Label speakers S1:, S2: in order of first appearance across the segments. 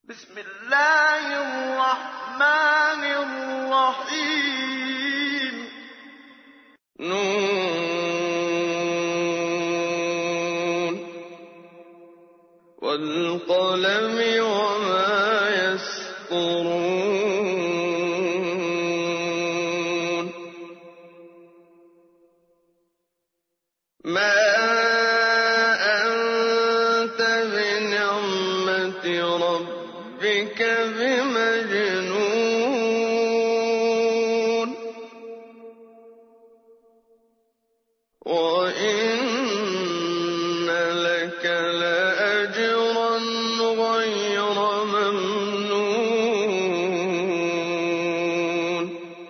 S1: بسم الله الرحمن الرحيم
S2: ن وَالْقَلَمِ وَمَا يَسْطُرُونَ مَا أَنتَ بِنِعْمَةِ رَبِّكَ بِمَجْنُونٍ وَإِنَّ لَكَ لَأَجْرًا غَيْرَ مَمْنُونٍ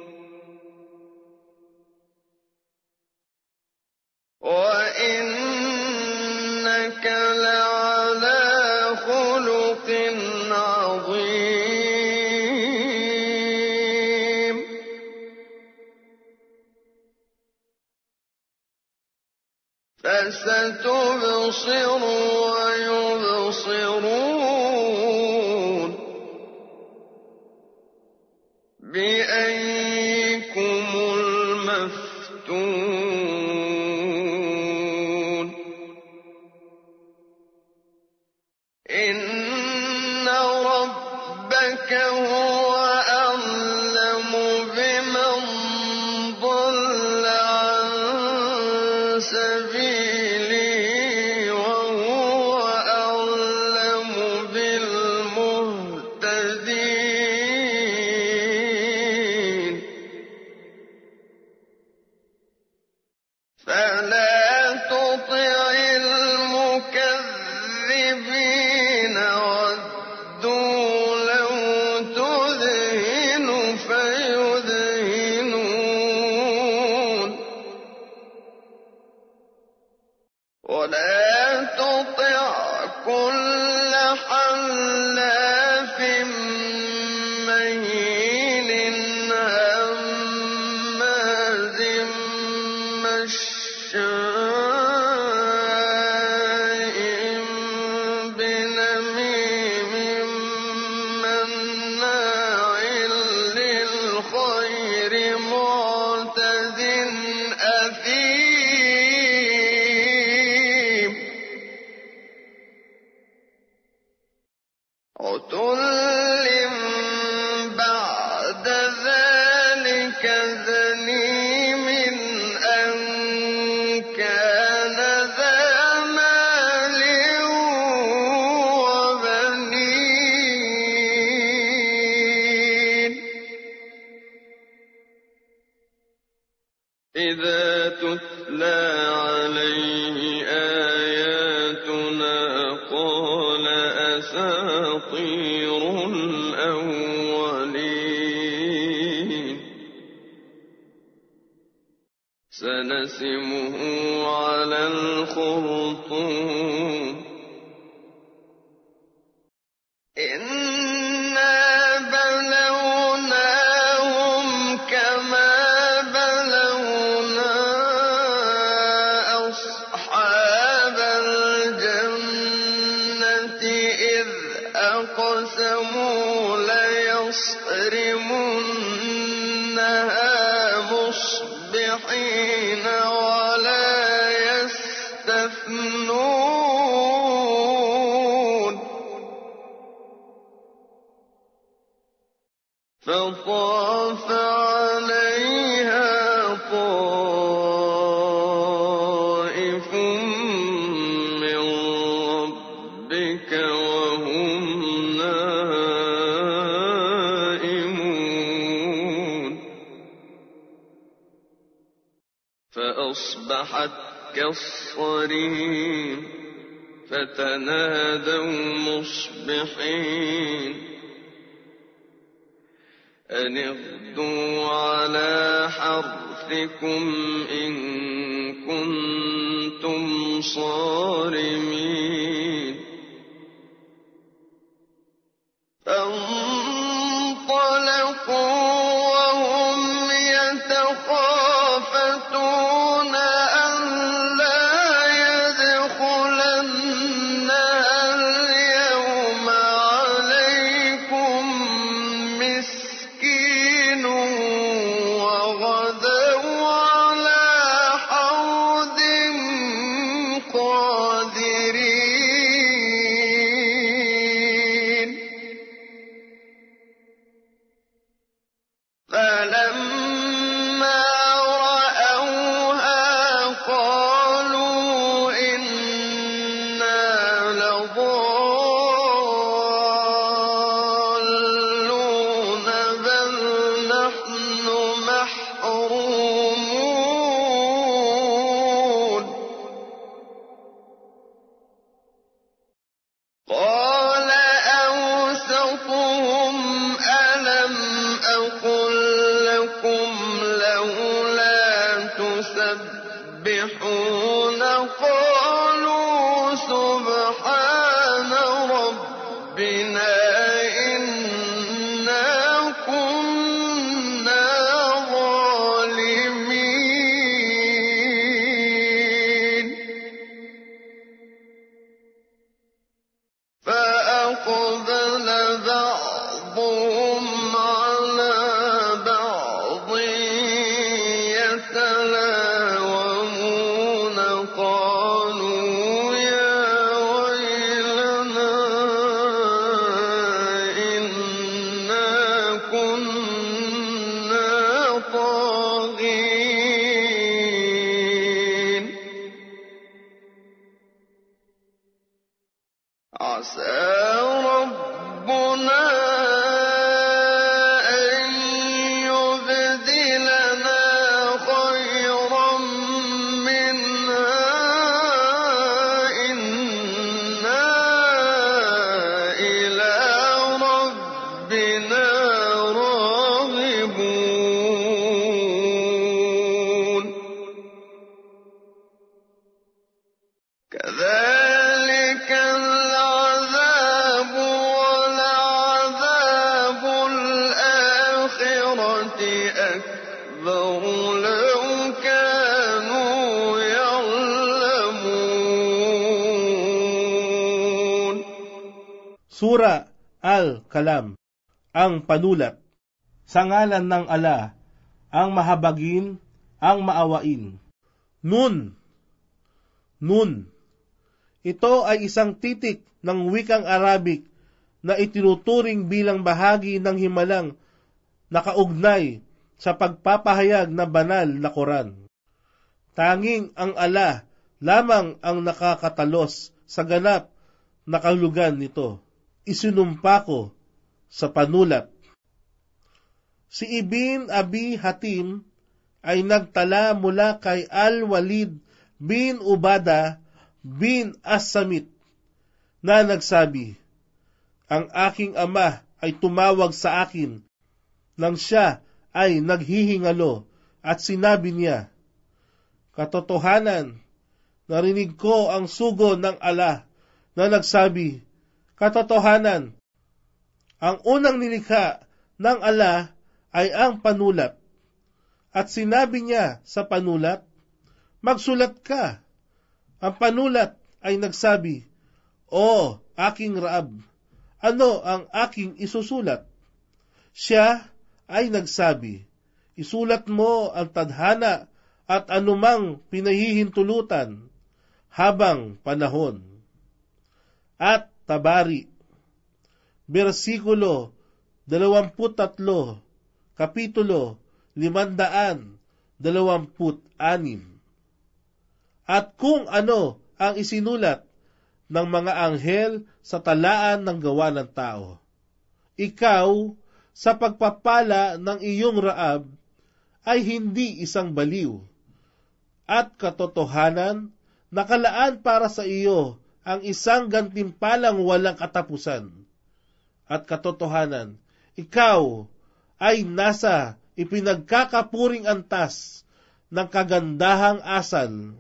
S2: وَإِنَّكَ لَعَلَىٰ خُلُقٍ عَظِيمٍ فَسَتُبْصِرُ وَيُبْصِرُونَ بِأَييِّكُمُ الْمَفْتُونُ إِنَّ رَبَّكَ هُوَ أَعْلَمُ بِمَن ضَلَّ عَن سَبِيلِهِ وَهُوَ أَعْلَمُ بِالْمُهْتَدِينَ فَلَا تُطِعِ الْمُكَذِّبِينَ وَدُّوا لَوْ تُدْهِنُ فَيُدْهِنُونَ وَلَا تُطِعْ كُلَّ حَلَّافٍ مَّهِينٍ هَمَّازٍ مَّشَّاءٍ بِنَمِيمٍ مَّنَّاعٍ لِّلْخَيْرِ مُعْتَدٍ أَثِيمٍ عُتُلٍّ بَعْدَ ذَٰلِكَ زَنِيمٍ أَن كَانَ ذَا مَالٍ وَبَنِينَ إِذَا تُتْلَىٰ عَلَيْهِ آيَاتُنَا قَالَ أَسَاطِيرُ الْأَوَّلِينَ سَنَسِمُهُ عَلَى الْخُرْطُومِ إِنَّا بَلَوْنَاهُمْ كَمَا بَلَوْنَا أَصْحَابَ الْجَنَّةِ إِذْ أَقْسَمُوا لَيَصْرِمُنَّهَا مُصْبِحِينَ وَلَا يَسْتَثْنُونَ فَطَافَ عَلَيْهَا طَائِفٌ مِّن رَّبِّكَ وَهُمْ نَائِمُونَ فَأَصْبَحَتْ كَالصَّرِيمِ فَتَنَادَوْا مُصْبِحِينَ أَنِ اغْدُوا عَلَىٰ حَرْثِكُمْ إِن كُنتُمْ صَارِمِينَ فَانطَلَقُوا وَهُمْ يَتَخَافَتُونَ أَلَّا يَدْخُلَنَّهَا الْيَوْمَ عَلَيْهِم قادرين فلما رأوها قالوا إنا لضالون بل نحن محرومون قال أوسطهم ألم أقل لكم لولا تسبحون قالوا سبحان ربنا إنا كنا ظالمين فأقبل بعضهم على بعض يتلاومون قالوا يا ويلنا إنا كنا طاغين عسى ربنا أن يبدلنا خيرا منها إنا إلى ربنا راغبون كذلك العذاب ولعذاب الآخرة أكبر لو كانوا يعلمون.
S3: Sura Al-Kalam, ang panulat. Sa ngalan ng Allah, ang mahabagin, ang maawain. Nun. Ito ay isang titik ng wikang Arabic na itinuturing bilang bahagi ng himalang nakaugnay sa pagpapahayag na banal na Quran. Tanging ang Allah lamang ang nakakatalos sa ganap na kahulugan nito. Isinumpa ko sa panulat. Si Ibn Abi Hatim ay nagtala mula kay Al-Walid bin Ubadah bin As-Samit na nagsabi, ang aking ama ay tumawag sa akin nang siya ay naghihingalo at sinabi niya, katotohanan, narinig ko ang sugo ng Allah na nagsabi, katotohanan, ang unang nilikha ng Allah ay ang panulat. At sinabi niya sa panulat, magsulat ka. Ang panulat ay nagsabi, O aking Raab, ano ang aking isusulat? Siya ay nagsabi, isulat mo ang tadhana at anumang pinahihintulutan habang panahon. At Tabari, versikulo 23, kapitulo 526. At kung ano ang isinulat ng mga anghel sa talaan ng gawa ng tao. Ikaw, sa pagpapala ng iyong Raab, ay hindi isang baliw. At katotohanan, nakalaan para sa iyo ang isang gantimpalang walang katapusan. At katotohanan, ikaw ay nasa ipinagkakapuring antas ng kagandahang asal.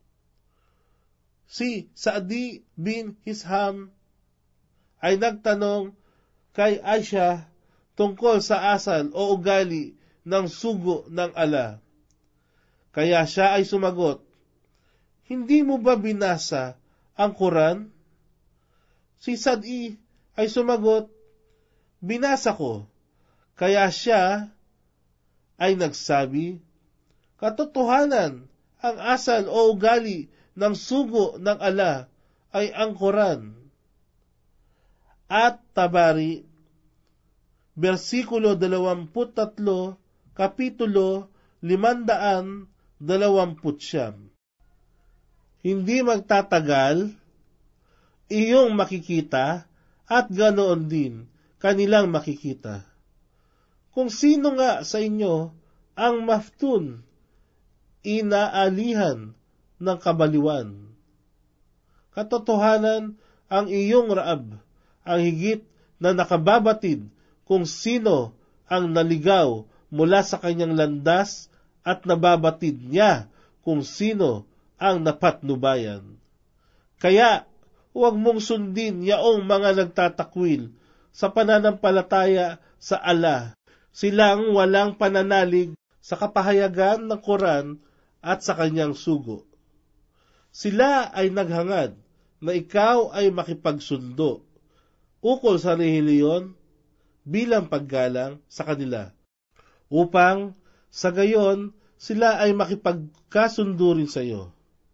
S3: Si Sa'di bin Hisham ay nagtanong kay Aisha tungkol sa asal o ugali ng sugo ng Allah. Kaya siya ay sumagot, hindi mo ba binasa ang Quran? Si Sa'di ay sumagot, binasa ko. Kaya siya ay nagsabi, katotohanan, ang asal o ugali ng sugo ng ala ay ang Quran. At Tabari, versikulo 23, kapitulo 529. Hindi magtatagal, iyong makikita at ganoon din kanilang makikita. Kung sino nga sa inyo ang maftun, inaalihan ng kabaliwan. Katotohanan, ang iyong Raab ang higit na nakababatid kung sino ang naligaw mula sa kanyang landas at nababatid niya kung sino ang napatnubayan. Kaya, huwag mong sundin yaong mga nagtatakwil sa pananampalataya sa ala, silang walang pananalig sa kapahayagan ng Quran at sa kanyang sugo. Sila ay naghangad na ikaw ay makipagsundo ukol sa relihiyon bilang paggalang sa kanila, upang sa gayon sila ay makipagkasundo rin sa iyo.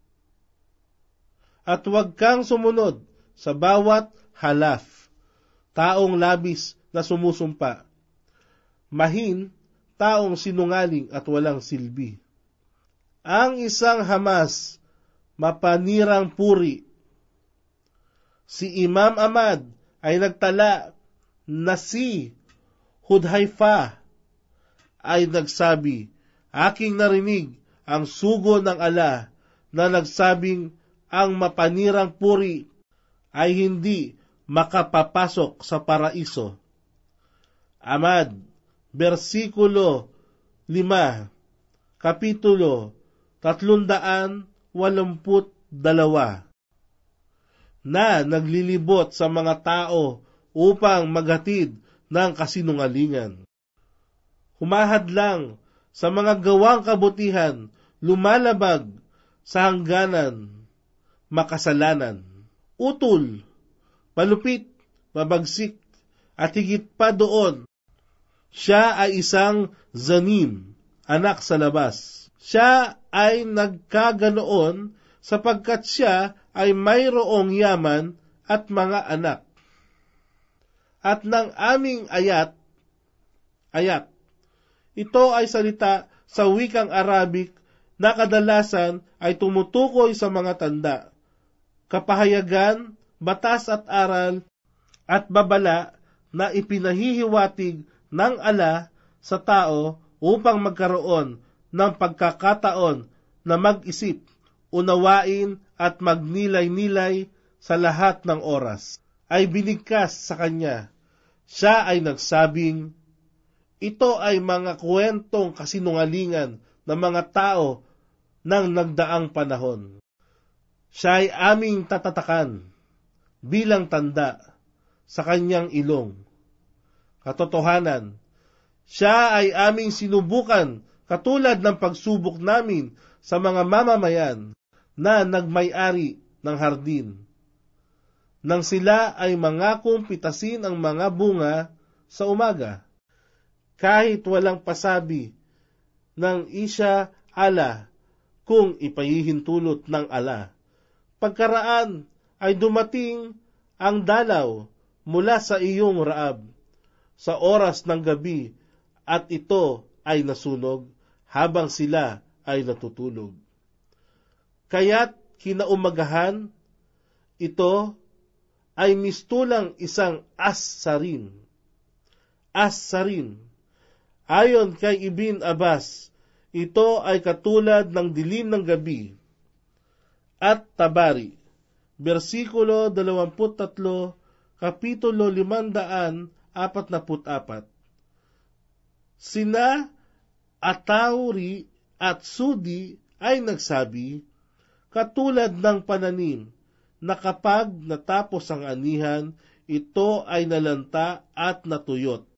S3: At huwag kang sumunod sa bawat halaf, taong labis na sumusumpa, mahin, taong sinungaling at walang silbi. Ang isang Hamas, mapanirang puri. Si Imam Ahmad ay nagtala na si Hudhaifa ay nagsabi, aking narinig ang sugo ng ala na nagsabing ang mapanirang puri ay hindi makapapasok sa paraiso. Ahmad, versikulo 5, kapitulo 382, na naglilibot sa mga tao upang maghatid ng kasinungalingan. Humahadlang sa mga gawang kabutihan, lumalabag sa hangganan, makasalanan, utol, malupit, mabagsik, at higit pa doon, siya ay isang zanim, anak sa labas. Siya ay nagkaganoon sapagkat siya ay mayroong yaman at mga anak. At ng aming ayat, ito ay salita sa wikang Arabic na kadalasan ay tumutukoy sa mga tanda, kapahayagan, batas at aral, at babala na ipinahihiwatig ng ala sa tao upang magkaroon ng pagkakataon na mag-isip, unawain at magnilay-nilay sa lahat ng oras, ay binigkas sa kanya. Siya ay nagsabing, ito ay mga kwentong kasinungalingan ng mga tao ng nagdaang panahon. Siya ay aming tatatakan bilang tanda sa kanyang ilong. Katotohanan, siya ay aming sinubukan katulad ng pagsubok namin sa mga mamamayan na nagmay-ari ng hardin, nang sila ay mangakong pitasin ang mga bunga sa umaga, kahit walang pasabi ng isya ala kung ipahihintulot ng ala. Pagkaraan ay dumating ang dalaw mula sa iyong Raab sa oras ng gabi at ito ay nasunog habang sila ay natutulog. Kaya't kinaumagahan, ito ay mistulang isang as-sarin. As-sarin. Ayon kay Ibn Abbas, ito ay katulad ng dilim ng gabi. At Tabari, versikulo 23, kapitulo 544. Sina Atauri at Sudi ay nagsabi, katulad ng pananim, na kapag natapos ang anihan, ito ay nalanta at natuyot.